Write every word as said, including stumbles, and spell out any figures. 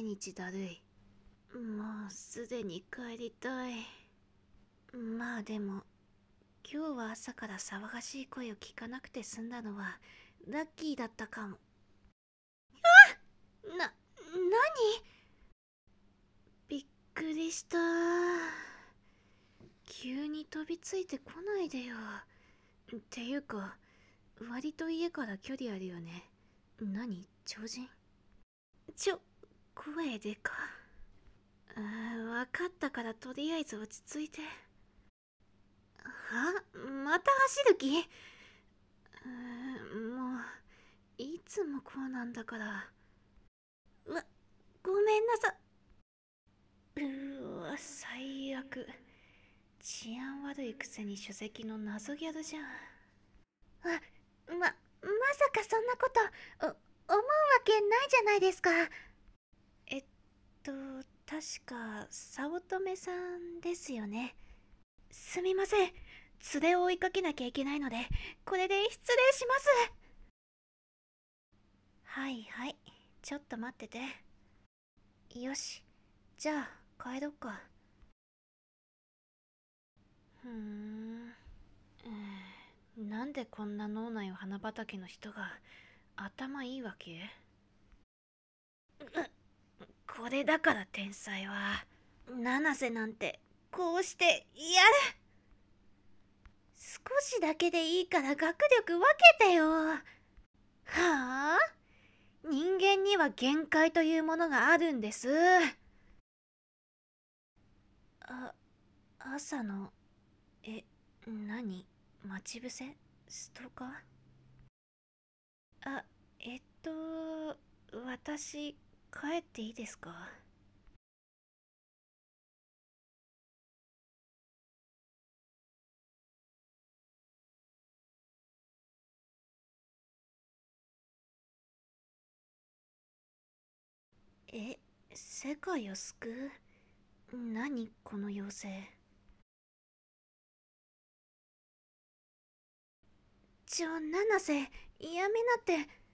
日だるい。もうすでに帰りたい。まあでも今日は朝から騒がしい声を聞かなくて済んだのはラッキーだったかも。な、なに？びっくりした。急に飛びついてこないでよ。っていうか割と家から距離あるよね。何？超人？ちょ、声でか。あー、わかったからとりあえず落ち着いて。は？また走る気？うーん、もういつもこうなんだから。わ、ごめんなさ。うーわ、最悪。治安悪いくせに首席の謎ギャルじゃん。あ、ま、まさかそんなこと、お、思うわけないじゃないですか。えっと、確か、早乙女さんですよね。すみません。連れを追いかけなきゃいけないので、これで失礼します。はいはい。ちょっと待ってて。よし。じゃあ、帰ろっか。ふーん。うーん、なんでこんな脳内を花畑の人が頭いいわけ？これだから天才は。七瀬なんて、こうしてやる。少しだけでいいから学力分けてよ。はあ？人間には限界というものがあるんです。あ、朝の、え、何？待ち伏せ？ストーカー？あ、えっと、私、帰っていいですか？え、世界を救う？何この妖精。ちょ、七瀬、やめなって。